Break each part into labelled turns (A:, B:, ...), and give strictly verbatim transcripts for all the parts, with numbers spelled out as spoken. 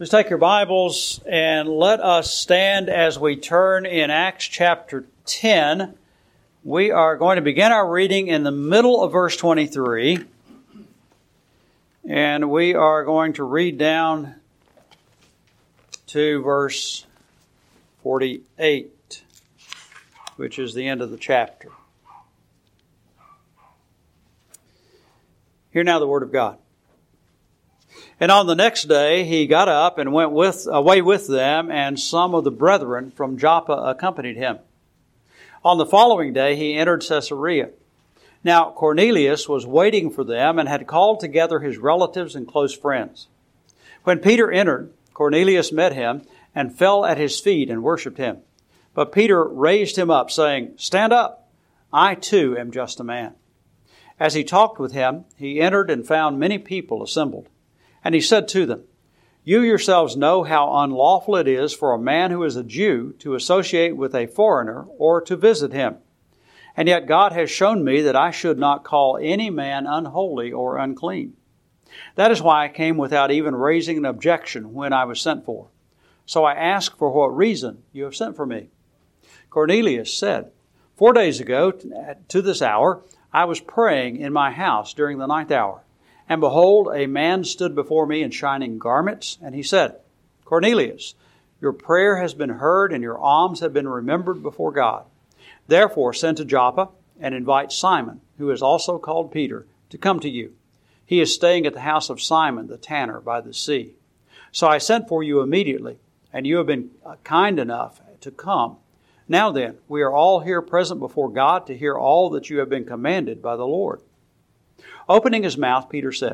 A: Let's take your Bibles and let us stand as we turn in Acts chapter ten. We are going to begin our reading in the middle of verse twenty-three. And we are going to read down to verse forty-eight, which is the end of the chapter. Hear now the word of God. And on the next day he got up and went with, away with them, and some of the brethren from Joppa accompanied him. On the following day he entered Caesarea. Now Cornelius was waiting for them and had called together his relatives and close friends. When Peter entered, Cornelius met him and fell at his feet and worshipped him. But Peter raised him up, saying, "Stand up, I too am just a man." As he talked with him, he entered and found many people assembled. And he said to them, "You yourselves know how unlawful it is for a man who is a Jew to associate with a foreigner or to visit him. And yet God has shown me that I should not call any man unholy or unclean. That is why I came without even raising an objection when I was sent for. So I ask for what reason you have sent for me." Cornelius said, "Four days ago to this hour I was praying in my house during the ninth hour. And behold, a man stood before me in shining garments, and he said, 'Cornelius, your prayer has been heard, and your alms have been remembered before God. Therefore send to Joppa, and invite Simon, who is also called Peter, to come to you. He is staying at the house of Simon the tanner by the sea.' So I sent for you immediately, and you have been kind enough to come. Now then, we are all here present before God to hear all that you have been commanded by the Lord." Opening his mouth, Peter said,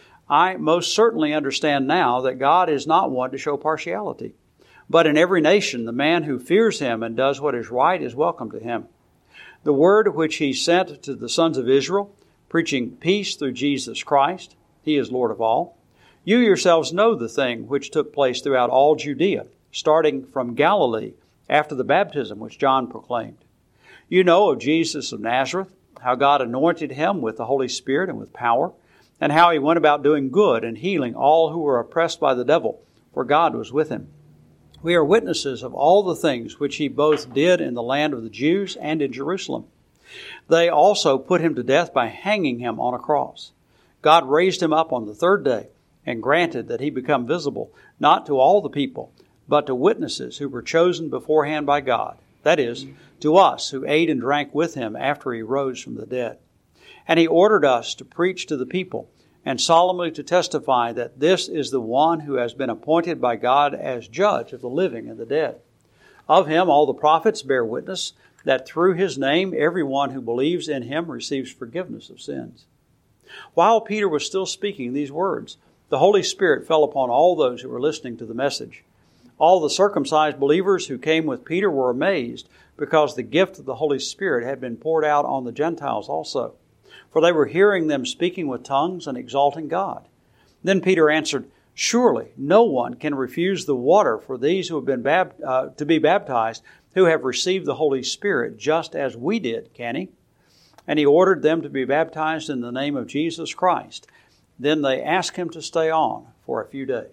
A: "I most certainly understand now that God is not one to show partiality, but in every nation the man who fears him and does what is right is welcome to him. The word which he sent to the sons of Israel, preaching peace through Jesus Christ, he is Lord of all. You yourselves know the thing which took place throughout all Judea, starting from Galilee after the baptism which John proclaimed. You know of Jesus of Nazareth, how God anointed him with the Holy Spirit and with power, and how he went about doing good and healing all who were oppressed by the devil, for God was with him. We are witnesses of all the things which he both did in the land of the Jews and in Jerusalem. They also put him to death by hanging him on a cross. God raised him up on the third day and granted that he become visible, not to all the people, but to witnesses who were chosen beforehand by God. That is, to us who ate and drank with him after he rose from the dead. And he ordered us to preach to the people and solemnly to testify that this is the one who has been appointed by God as judge of the living and the dead. Of him all the prophets bear witness that through his name everyone who believes in him receives forgiveness of sins." While Peter was still speaking these words, the Holy Spirit fell upon all those who were listening to the message. All the circumcised believers who came with Peter were amazed, because the gift of the Holy Spirit had been poured out on the Gentiles also. For they were hearing them speaking with tongues and exalting God. Then Peter answered, "Surely no one can refuse the water for these who have been bab- uh, to be baptized, who have received the Holy Spirit just as we did, can he?" And he ordered them to be baptized in the name of Jesus Christ. Then they asked him to stay on for a few days.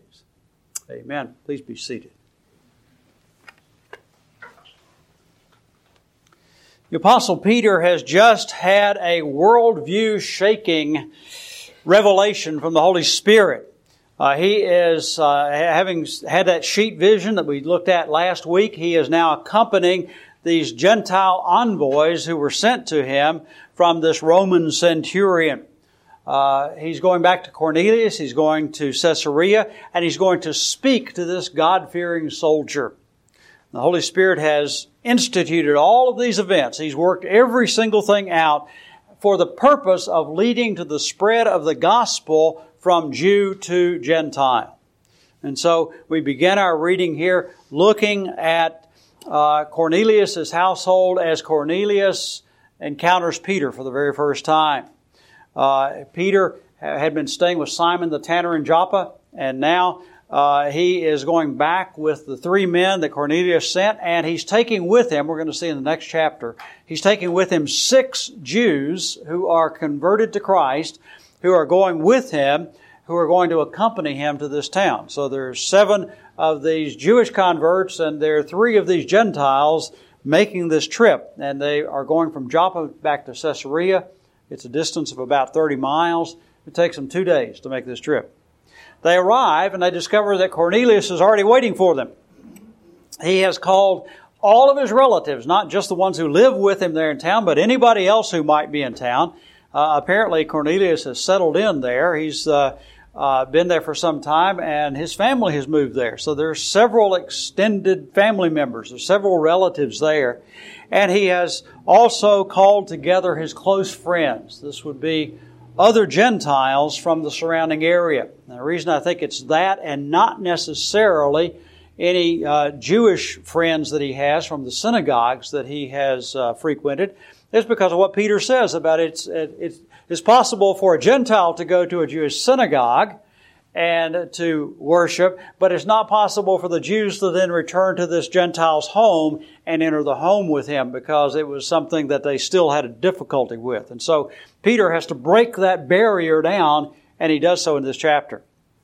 A: Amen. Please be seated. The Apostle Peter has just had a worldview-shaking revelation from the Holy Spirit. Uh, he is, uh, having had that sheet vision that we looked at last week, he is now accompanying these Gentile envoys who were sent to him from this Roman centurion. Uh, he's going back to Cornelius, he's going to Caesarea, and he's going to speak to this God-fearing soldier. The Holy Spirit has instituted all of these events. He's worked every single thing out for the purpose of leading to the spread of the gospel from Jew to Gentile. And so we begin our reading here looking at uh, Cornelius' household as Cornelius encounters Peter for the very first time. Uh, Peter had been staying with Simon the tanner in Joppa, and now uh, he is going back with the three men that Cornelius sent, and he's taking with him, we're going to see in the next chapter, he's taking with him six Jews who are converted to Christ, who are going with him who are going to accompany him to this town. So there's seven of these Jewish converts, and there are three of these Gentiles making this trip. And they are going from Joppa back to Caesarea. It's a distance of about thirty miles. It takes them two days to make this trip. They arrive and they discover that Cornelius is already waiting for them. He has called all of his relatives, not just the ones who live with him there in town, but anybody else who might be in town. Uh, apparently Cornelius has settled in there. He's uh, uh, been there for some time, and his family has moved there. So there's several extended family members. There's several relatives there. And he has also called together his close friends. This would be other Gentiles from the surrounding area. And the reason I think it's that and not necessarily any uh, Jewish friends that he has from the synagogues that he has uh, frequented is because of what Peter says about it's, it's, it's possible for a Gentile to go to a Jewish synagogue and to worship, but it's not possible for the Jews to then return to this Gentile's home and enter the home with him, because it was something that they still had a difficulty with. And so Peter has to break that barrier down, and he does so in this chapter.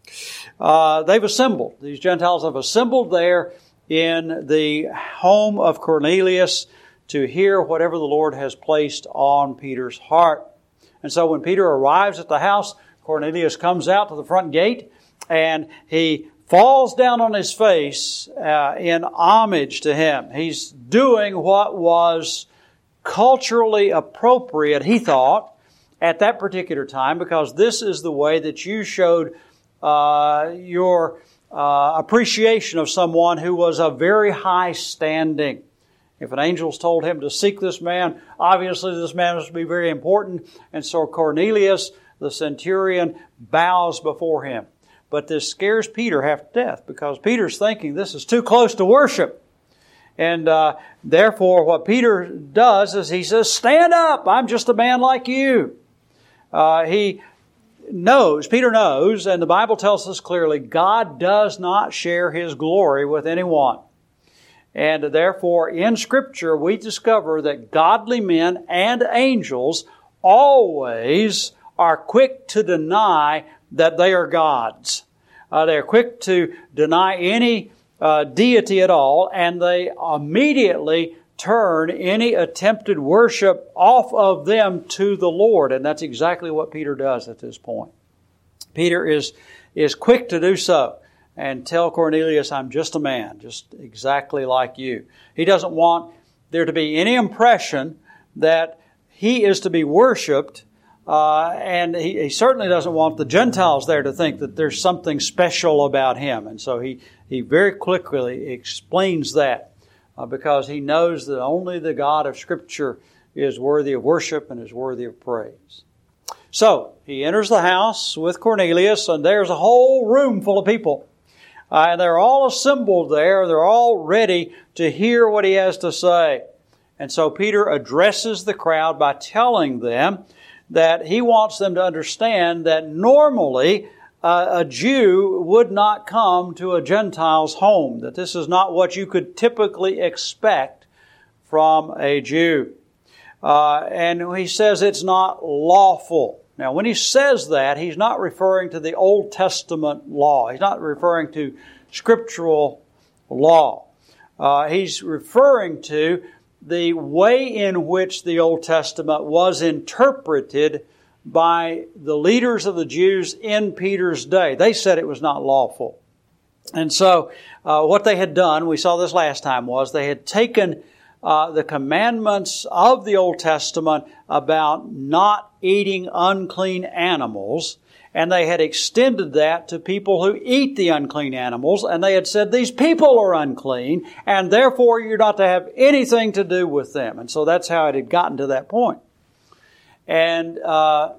A: Uh, they've assembled. These Gentiles have assembled there in the home of Cornelius to hear whatever the Lord has placed on Peter's heart. And so when Peter arrives at the house, Cornelius comes out to the front gate and he falls down on his face uh, in homage to him. He's doing what was culturally appropriate, he thought, at that particular time, because this is the way that you showed uh, your uh, appreciation of someone who was of very high standing. If an angel's told him to seek this man, obviously this man must be very important. And so Cornelius, the centurion, bows before him. But this scares Peter half to death, because Peter's thinking this is too close to worship. And uh, therefore what Peter does is he says, "Stand up, I'm just a man like you." Uh, he knows, Peter knows, and the Bible tells us clearly, God does not share His glory with anyone. And therefore, in Scripture, we discover that godly men and angels always are quick to deny that they are gods. Uh, they're quick to deny any uh, deity at all, and they immediately turn any attempted worship off of them to the Lord. And that's exactly what Peter does at this point. Peter is, is quick to do so and tell Cornelius, "I'm just a man, just exactly like you." He doesn't want there to be any impression that he is to be worshipped, uh, and he, he certainly doesn't want the Gentiles there to think that there's something special about him. And so he, he very quickly explains that, uh, because he knows that only the God of Scripture is worthy of worship and is worthy of praise. So he enters the house with Cornelius, and there's a whole room full of people. Uh, and they're all assembled there. They're all ready to hear what he has to say. And so Peter addresses the crowd by telling them that he wants them to understand that normally uh, a Jew would not come to a Gentile's home, that this is not what you could typically expect from a Jew. Uh, and he says it's not lawful. Now, when he says that, he's not referring to the Old Testament law. He's not referring to scriptural law. Uh, he's referring to the way in which the Old Testament was interpreted by the leaders of the Jews in Peter's day. They said it was not lawful. And so uh, what they had done, we saw this last time, was they had taken Uh, the commandments of the Old Testament about not eating unclean animals, and they had extended that to people who eat the unclean animals, and they had said these people are unclean, and therefore you're not to have anything to do with them. And so that's how it had gotten to that point. And uh,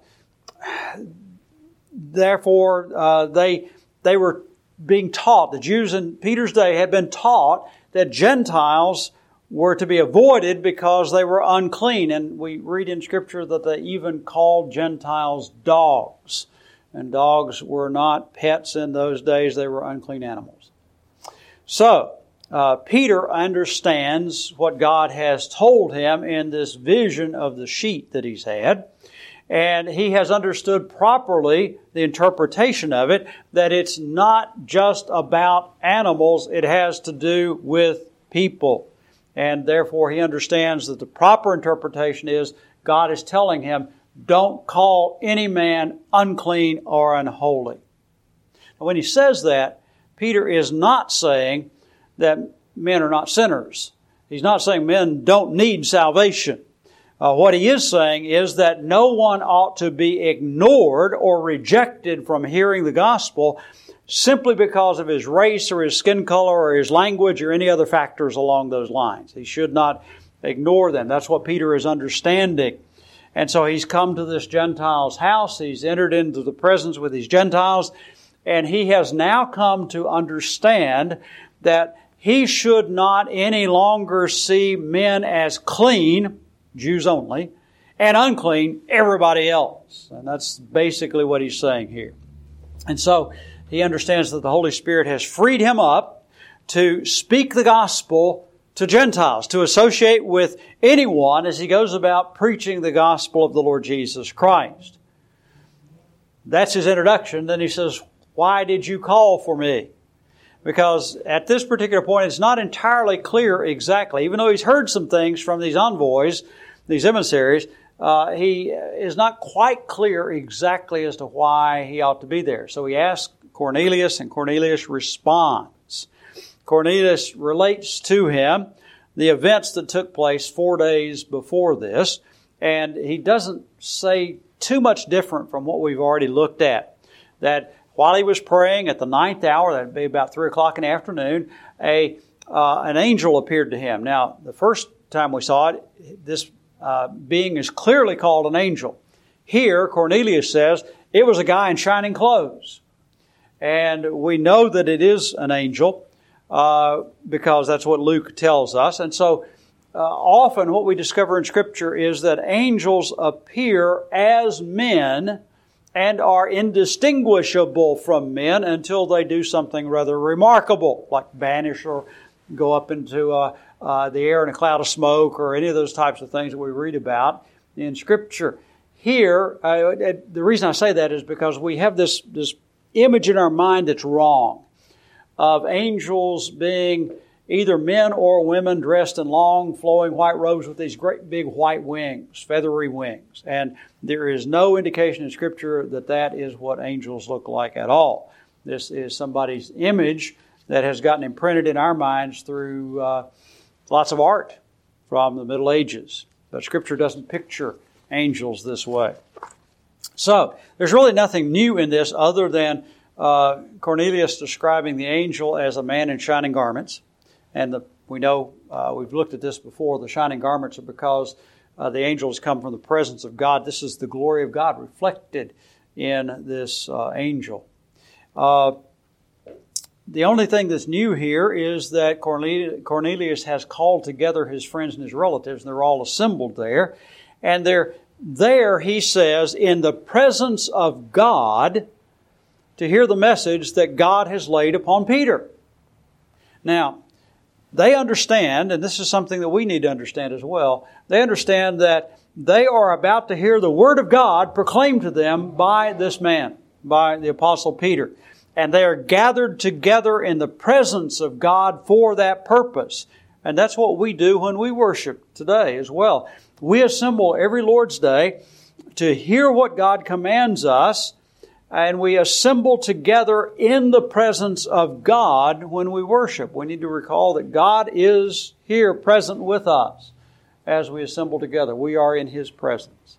A: therefore uh, they they were being taught, the Jews in Peter's day had been taught that Gentiles were to be avoided because they were unclean. And we read in Scripture that they even called Gentiles dogs. And dogs were not pets in those days. They were unclean animals. So, uh, Peter understands what God has told him in this vision of the sheep that he's had. And he has understood properly the interpretation of it, that it's not just about animals, it has to do with people. And therefore he understands that the proper interpretation is God is telling him, don't call any man unclean or unholy. Now, when he says that, Peter is not saying that men are not sinners. He's not saying men don't need salvation. Uh, what he is saying is that no one ought to be ignored or rejected from hearing the gospel simply because of his race or his skin color or his language or any other factors along those lines. He should not ignore them. That's what Peter is understanding. And so he's come to this Gentile's house. He's entered into the presence with these Gentiles. And he has now come to understand that he should not any longer see men as clean, Jews only, and unclean, everybody else. And that's basically what he's saying here. And so he understands that the Holy Spirit has freed him up to speak the gospel to Gentiles, to associate with anyone as he goes about preaching the gospel of the Lord Jesus Christ. That's his introduction. Then he says, why did you call for me? Because at this particular point, it's not entirely clear exactly. Even though he's heard some things from these envoys, these emissaries, uh, he is not quite clear exactly as to why he ought to be there. So he asks Cornelius, and Cornelius responds. Cornelius relates to him the events that took place four days before this, and he doesn't say too much different from what we've already looked at. That while he was praying at the ninth hour, that would be about three o'clock in the afternoon, a uh, an angel appeared to him. Now, the first time we saw it, this uh, being is clearly called an angel. Here, Cornelius says, it was a guy in shining clothes. And we know that it is an angel uh, because that's what Luke tells us. And so uh, often what we discover in Scripture is that angels appear as men and are indistinguishable from men until they do something rather remarkable, like vanish or go up into uh, uh, the air in a cloud of smoke or any of those types of things that we read about in Scripture. Here, uh, the reason I say that is because we have this, this image in our mind that's wrong of angels being either men or women dressed in long, flowing white robes with these great big white wings, feathery wings. And there is no indication in Scripture that that is what angels look like at all. This is somebody's image that has gotten imprinted in our minds through uh, lots of art from the Middle Ages. But Scripture doesn't picture angels this way. So, there's really nothing new in this other than uh, Cornelius describing the angel as a man in shining garments. And the, we know, uh, we've looked at this before, the shining garments are because uh, the angels come from the presence of God. This is the glory of God reflected in this uh, angel. Uh, the only thing that's new here is that Cornelius has called together his friends and his relatives, and they're all assembled there. And they're there, he says, in the presence of God to hear the message that God has laid upon Peter. Now, they understand, and this is something that we need to understand as well, they understand that they are about to hear the Word of God proclaimed to them by this man, by the Apostle Peter. And they are gathered together in the presence of God for that purpose. And that's what we do when we worship today as well. We assemble every Lord's Day to hear what God commands us, and we assemble together in the presence of God when we worship. We need to recall that God is here present with us as we assemble together. We are in His presence.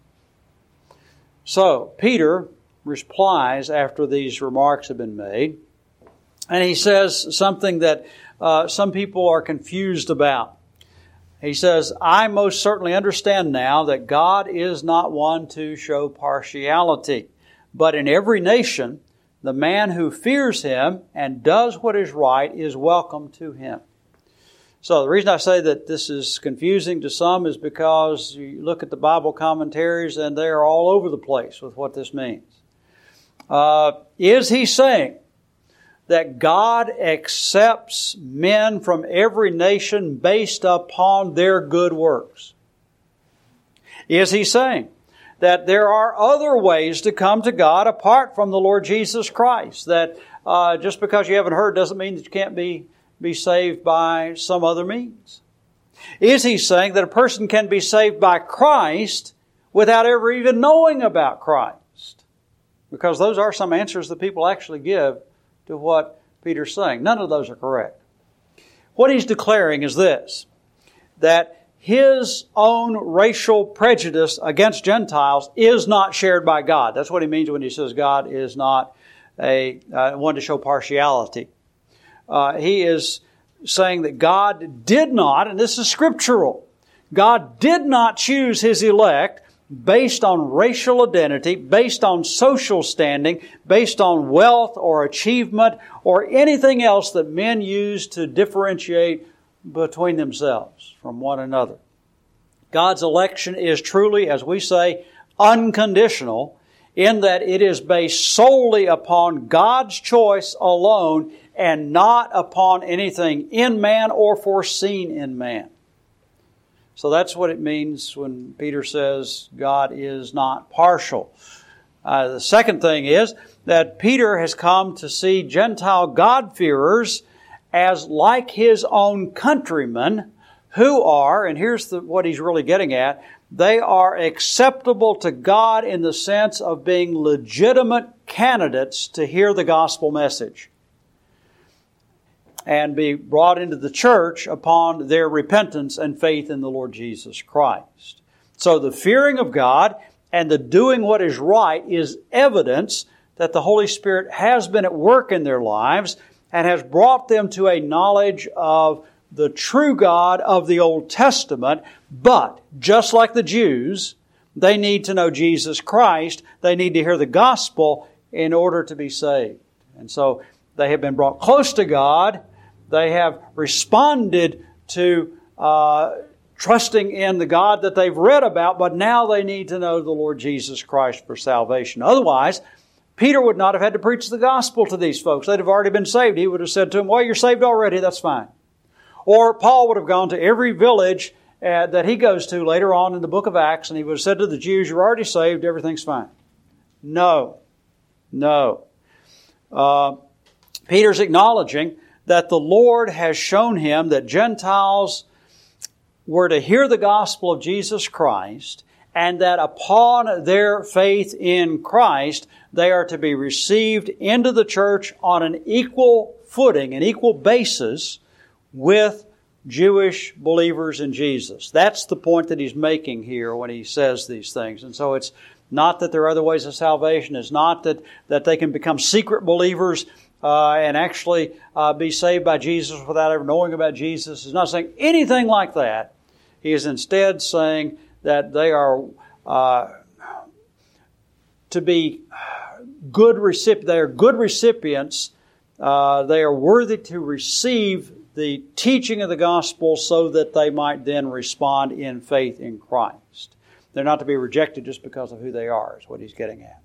A: So, Peter replies after these remarks have been made, and he says something that uh, some people are confused about. He says, I most certainly understand now that God is not one to show partiality, but in every nation, the man who fears Him and does what is right is welcome to Him. So the reason I say that this is confusing to some is because you look at the Bible commentaries and they are all over the place with what this means. Uh, is he saying that God accepts men from every nation based upon their good works? Is he saying that there are other ways to come to God apart from the Lord Jesus Christ. That uh, just because you haven't heard doesn't mean that you can't be, be saved by some other means. Is he saying that a person can be saved by Christ without ever even knowing about Christ? Because those are some answers that people actually give to what Peter's saying. None of those are correct. What he's declaring is this, that his own racial prejudice against Gentiles is not shared by God. That's what he means when he says God is not a uh, one to show partiality. Uh, he is saying that God did not, and this is scriptural, God did not choose His elect based on racial identity, based on social standing, based on wealth or achievement or anything else that men use to differentiate between themselves from one another. God's election is truly, as we say, unconditional in that it is based solely upon God's choice alone and not upon anything in man or foreseen in man. So that's what it means when Peter says God is not partial. Uh, the second thing is that Peter has come to see Gentile God-fearers as like his own countrymen who are, and here's the, what he's really getting at, they are acceptable to God in the sense of being legitimate candidates to hear the gospel message and be brought into the church upon their repentance and faith in the Lord Jesus Christ. So the fearing of God and the doing what is right is evidence that the Holy Spirit has been at work in their lives and has brought them to a knowledge of the true God of the Old Testament. But, just like the Jews, they need to know Jesus Christ. They need to hear the gospel in order to be saved. And so they have been brought close to God. They have responded to uh, trusting in the God that they've read about, but now they need to know the Lord Jesus Christ for salvation. Otherwise, Peter would not have had to preach the gospel to these folks. They'd have already been saved. He would have said to them, well, you're saved already, that's fine. Or Paul would have gone to every village uh, that he goes to later on in the book of Acts, and he would have said to the Jews, you're already saved, everything's fine. No. No. Uh, Peter's acknowledging that the Lord has shown him that Gentiles were to hear the gospel of Jesus Christ, and that upon their faith in Christ, they are to be received into the church on an equal footing, an equal basis with Jewish believers in Jesus. That's the point that he's making here when he says these things. And so it's not that there are other ways of salvation. It's not that, that they can become secret believers uh, and actually uh, be saved by Jesus without ever knowing about Jesus. He's not saying anything like that. He is instead saying that they are uh, to be good recipients. They are good recipients. Uh, they are worthy to receive the teaching of the gospel so that they might then respond in faith in Christ. They're not to be rejected just because of who they are, is what he's getting at.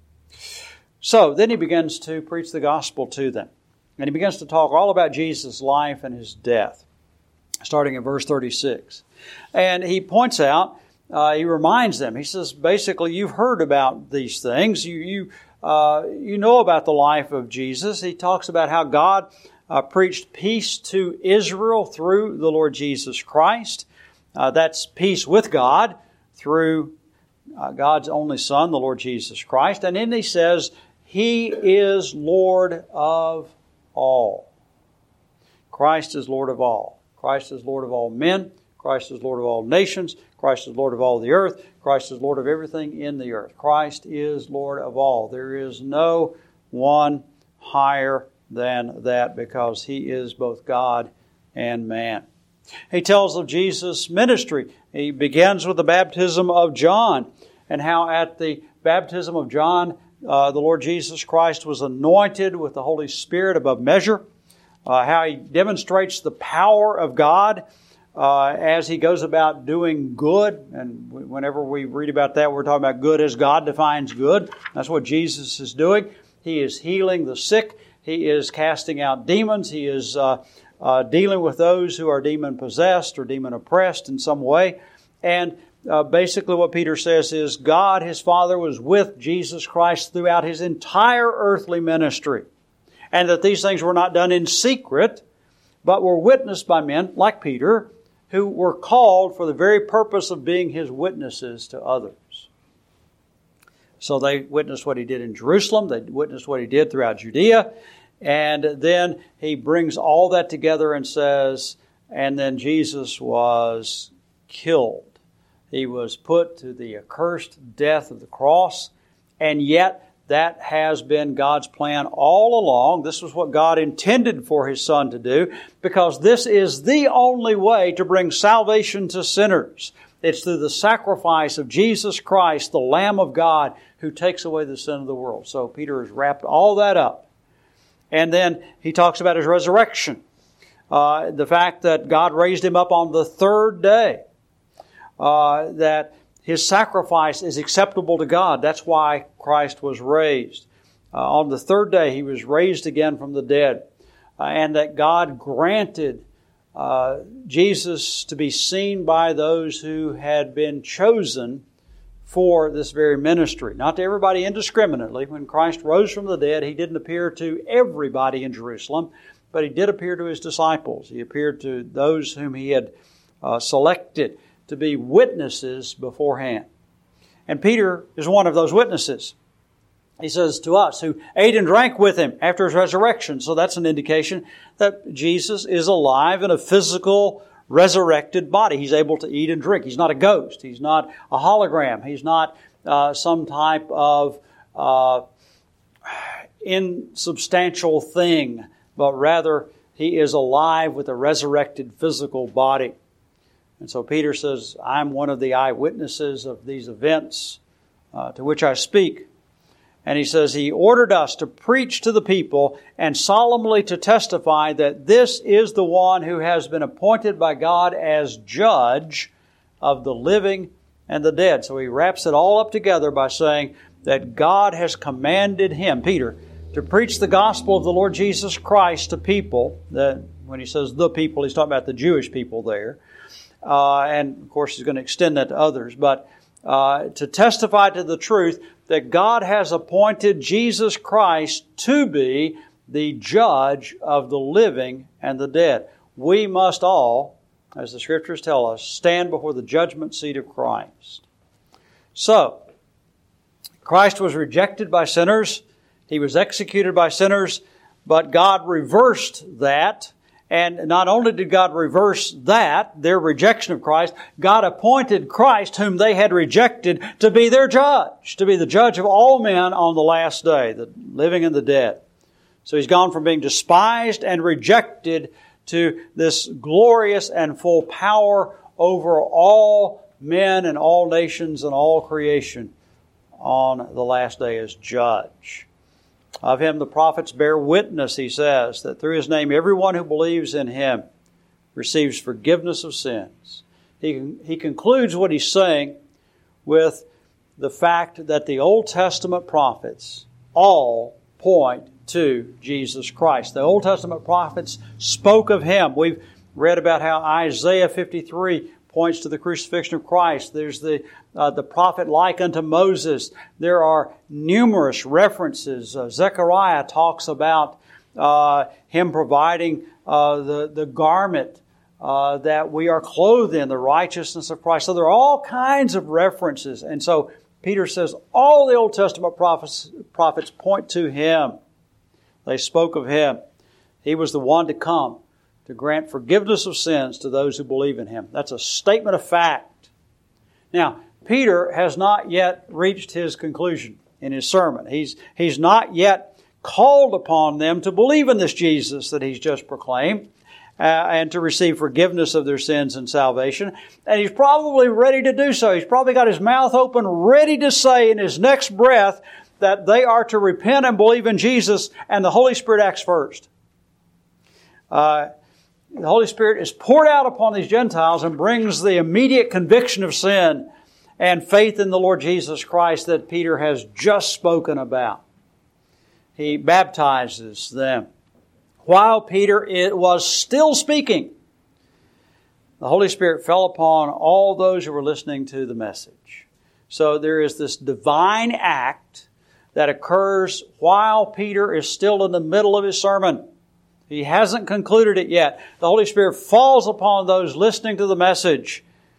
A: So then he begins to preach the gospel to them. And he begins to talk all about Jesus' life and His death, starting in verse thirty-six. And he points out, uh, he reminds them, he says, basically, you've heard about these things. You, you, uh, you know about the life of Jesus. He talks about how God Uh, preached peace to Israel through the Lord Jesus Christ. Uh, that's peace with God through uh, God's only Son, the Lord Jesus Christ. And then he says, He is Lord of all. Christ is Lord of all. Christ is Lord of all men. Christ is Lord of all nations. Christ is Lord of all the earth. Christ is Lord of everything in the earth. Christ is Lord of all. There is no one higher than that because He is both God and man. He tells of Jesus' ministry. He begins with the baptism of John and how at the baptism of John, uh, the Lord Jesus Christ was anointed with the Holy Spirit above measure. Uh, how He demonstrates the power of God uh, as He goes about doing good. And whenever we read about that, we're talking about good as God defines good. That's what Jesus is doing. He is healing the sick. He is casting out demons. He is uh, uh, dealing with those who are demon-possessed or demon-oppressed in some way. And uh, basically what Peter says is God, His Father, was with Jesus Christ throughout His entire earthly ministry. And that these things were not done in secret, but were witnessed by men like Peter, who were called for the very purpose of being His witnesses to others. So they witnessed what He did in Jerusalem. They witnessed what He did throughout Judea. And then He brings all that together and says, and then Jesus was killed. He was put to the accursed death of the cross. And yet, that has been God's plan all along. This was what God intended for His Son to do, because this is the only way to bring salvation to sinners. It's through the sacrifice of Jesus Christ, the Lamb of God, who takes away the sin of the world. So Peter has wrapped all that up. And then he talks about His resurrection. Uh, the fact that God raised Him up on the third day. Uh, that His sacrifice is acceptable to God. That's why Christ was raised. Uh, on the third day, He was raised again from the dead. Uh, and that God granted uh, Jesus to be seen by those who had been chosen for this very ministry. Not to everybody indiscriminately. When Christ rose from the dead, He didn't appear to everybody in Jerusalem, but He did appear to His disciples. He appeared to those whom He had uh, selected to be witnesses beforehand. And Peter is one of those witnesses. He says to us, who ate and drank with Him after His resurrection. So that's an indication that Jesus is alive in a physical, resurrected body. He's able to eat and drink. He's not a ghost. He's not a hologram. He's not uh, some type of uh, insubstantial thing, but rather He is alive with a resurrected physical body. And so Peter says, I'm one of the eyewitnesses of these events uh, to which I speak. And he says, He ordered us to preach to the people and solemnly to testify that this is the one who has been appointed by God as judge of the living and the dead. So he wraps it all up together by saying that God has commanded him, Peter, to preach the gospel of the Lord Jesus Christ to people. That when he says the people, he's talking about the Jewish people there. Uh, and, of course, he's going to extend that to others. But uh, to testify to the truth that God has appointed Jesus Christ to be the judge of the living and the dead. We must all, as the Scriptures tell us, stand before the judgment seat of Christ. So, Christ was rejected by sinners. He was executed by sinners. But God reversed that. And not only did God reverse that, their rejection of Christ, God appointed Christ, whom they had rejected, to be their judge, to be the judge of all men on the last day, the living and the dead. So He's gone from being despised and rejected to this glorious and full power over all men and all nations and all creation on the last day as judge. Of Him the prophets bear witness, he says, that through His name everyone who believes in Him receives forgiveness of sins. He, he concludes what he's saying with the fact that the Old Testament prophets all point to Jesus Christ. The Old Testament prophets spoke of Him. We've read about how Isaiah fifty-three points to the crucifixion of Christ. There's the uh, the prophet like unto Moses. There are numerous references. Uh, Zechariah talks about uh, Him providing uh, the, the garment uh, that we are clothed in, the righteousness of Christ. So there are all kinds of references. And so Peter says all the Old Testament prophets, prophets point to Him. They spoke of Him. He was the one to come to grant forgiveness of sins to those who believe in Him. That's a statement of fact. Now, Peter has not yet reached his conclusion in his sermon. He's, he's not yet called upon them to believe in this Jesus that he's just proclaimed uh, and to receive forgiveness of their sins and salvation. And he's probably ready to do so. He's probably got his mouth open, ready to say in his next breath that they are to repent and believe in Jesus, and the Holy Spirit acts first. Uh, The Holy Spirit is poured out upon these Gentiles and brings the immediate conviction of sin and faith in the Lord Jesus Christ that Peter has just spoken about. He baptizes them. While Peter was still speaking, the Holy Spirit fell upon all those who were listening to the message. So there is this divine act that occurs while Peter is still in the middle of his sermon. He hasn't concluded it yet. The Holy Spirit falls upon those listening to the message.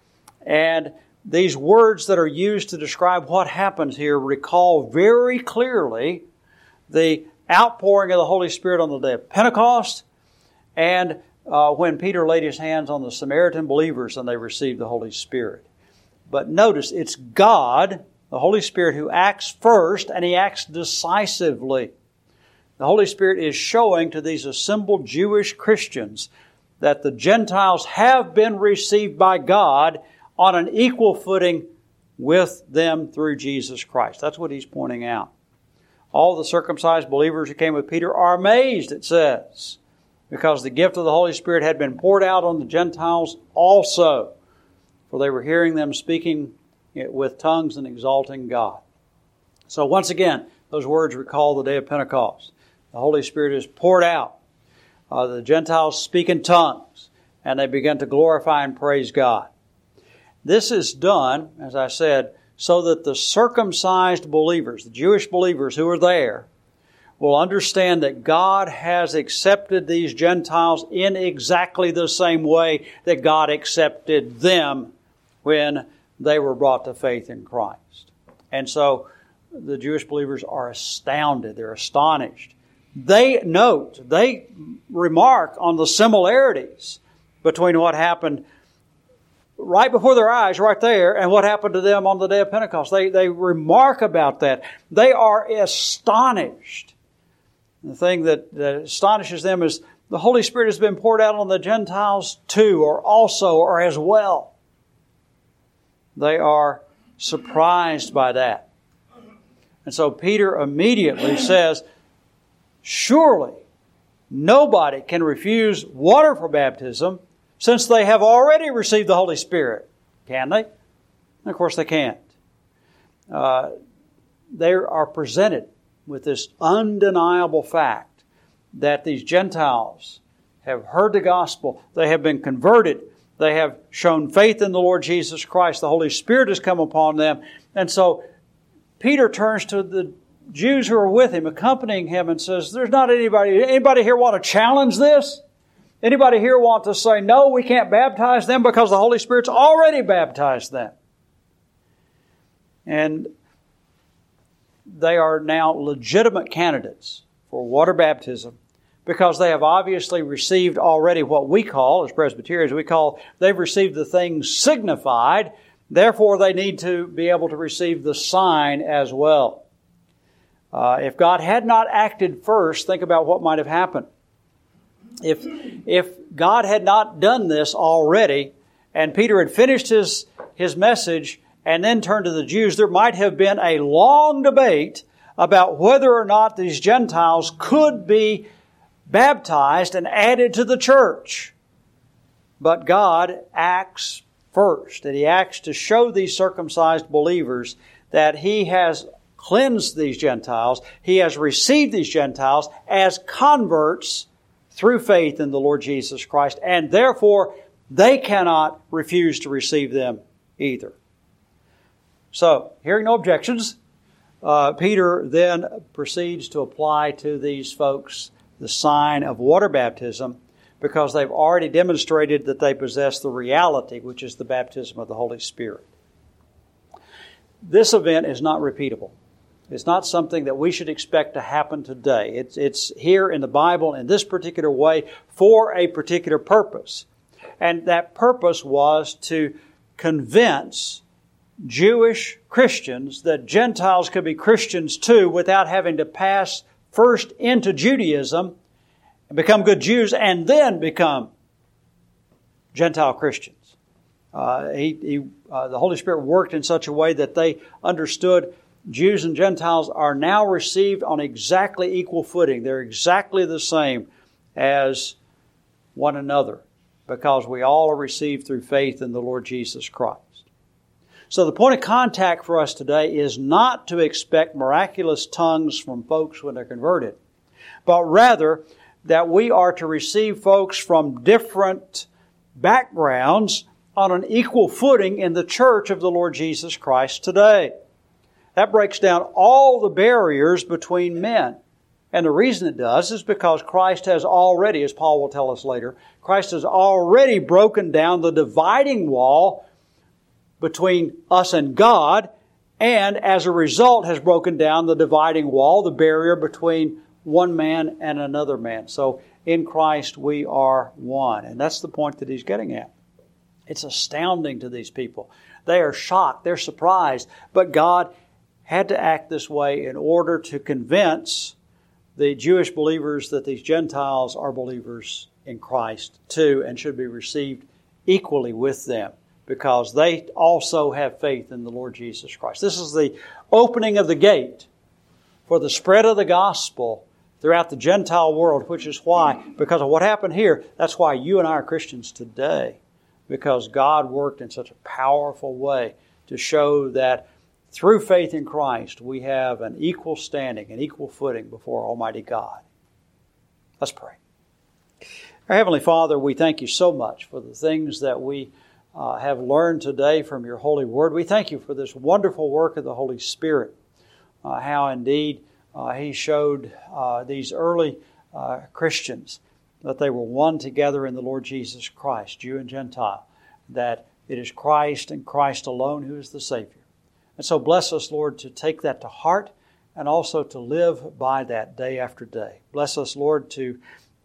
A: And these words that are used to describe what happens here recall very clearly the outpouring of the Holy Spirit on the day of Pentecost and uh, when Peter laid his hands on the Samaritan believers and they received the Holy Spirit. But notice, it's God, the Holy Spirit, who acts first, and He acts decisively. The Holy Spirit is showing to these assembled Jewish Christians that the Gentiles have been received by God on an equal footing with them through Jesus Christ. That's what He's pointing out. All the circumcised believers who came with Peter are amazed, it says, because the gift of the Holy Spirit had been poured out on the Gentiles also, for they were hearing them speaking with tongues and exalting God. So once again, those words recall the day of Pentecost. The Holy Spirit is poured out. Uh, the Gentiles speak in tongues, and they begin to glorify and praise God. This is done, as I said, so that the circumcised believers, the Jewish believers who are there, will understand that God has accepted these Gentiles in exactly the same way that God accepted them when they were brought to faith in Christ. And so the Jewish believers are astounded. They're astonished. They note, they remark on the similarities between what happened right before their eyes, right there, and what happened to them on the day of Pentecost. They, they remark about that. They are astonished. The thing that, that astonishes them is the Holy Spirit has been poured out on the Gentiles too, or also, or as well. They are surprised by that. And so Peter immediately says, surely nobody can refuse water for baptism since they have already received the Holy Spirit. Can they? And of course they can't. Uh, they are presented with this undeniable fact that these Gentiles have heard the gospel, they have been converted, they have shown faith in the Lord Jesus Christ, the Holy Spirit has come upon them. And so Peter turns to the Jews who are with him, accompanying him, and says, there's not anybody, anybody here want to challenge this? Anybody here want to say, no, we can't baptize them because the Holy Spirit's already baptized them? And they are now legitimate candidates for water baptism because they have obviously received already what we call, as Presbyterians, we call, they've received the things signified. Therefore, they need to be able to receive the sign as well. Uh, if God had not acted first, think about what might have happened. If, if God had not done this already, and Peter had finished his, his message and then turned to the Jews, there might have been a long debate about whether or not these Gentiles could be baptized and added to the church. But God acts first, and He acts to show these circumcised believers that He has cleansed these Gentiles. He has received these Gentiles as converts through faith in the Lord Jesus Christ, and therefore they cannot refuse to receive them either. So, hearing no objections, uh, Peter then proceeds to apply to these folks the sign of water baptism because they've already demonstrated that they possess the reality, which is the baptism of the Holy Spirit. This event is not repeatable. It's not something that we should expect to happen today. It's, it's here in the Bible in this particular way for a particular purpose. And that purpose was to convince Jewish Christians that Gentiles could be Christians too without having to pass first into Judaism and become good Jews and then become Gentile Christians. Uh, he, he, uh, the Holy Spirit worked in such a way that they understood Jews and Gentiles are now received on exactly equal footing. They're exactly the same as one another because we all are received through faith in the Lord Jesus Christ. So the point of contact for us today is not to expect miraculous tongues from folks when they're converted, but rather that we are to receive folks from different backgrounds on an equal footing in the church of the Lord Jesus Christ today. That breaks down all the barriers between men. And the reason it does is because Christ has already, as Paul will tell us later, Christ has already broken down the dividing wall between us and God, and as a result has broken down the dividing wall, the barrier between one man and another man. So in Christ we are one. And that's the point that he's getting at. It's astounding to these people. They are shocked, they're surprised, but God had to act this way in order to convince the Jewish believers that these Gentiles are believers in Christ too and should be received equally with them because they also have faith in the Lord Jesus Christ. This is the opening of the gate for the spread of the gospel throughout the Gentile world, which is why, because of what happened here, that's why you and I are Christians today, because God worked in such a powerful way to show that through faith in Christ, we have an equal standing, an equal footing before Almighty God. Let's pray. Our Heavenly Father, we thank you so much for the things that we uh, have learned today from your holy word. We thank you for this wonderful work of the Holy Spirit, uh, how indeed uh, He showed uh, these early uh, Christians that they were one together in the Lord Jesus Christ, Jew and Gentile, that it is Christ and Christ alone who is the Savior. And so bless us, Lord, to take that to heart and also to live by that day after day. Bless us, Lord, to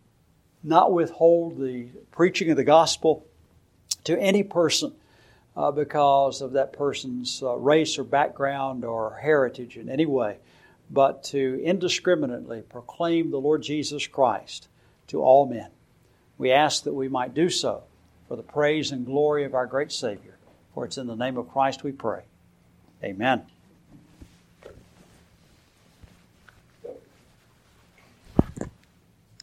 A: not withhold the preaching of the gospel to any person uh, because of that person's uh, race or background or heritage in any way, but to indiscriminately proclaim the Lord Jesus Christ to all men. We ask that we might do so for the praise and glory of our great Savior. For it's in the name of Christ we pray. Amen.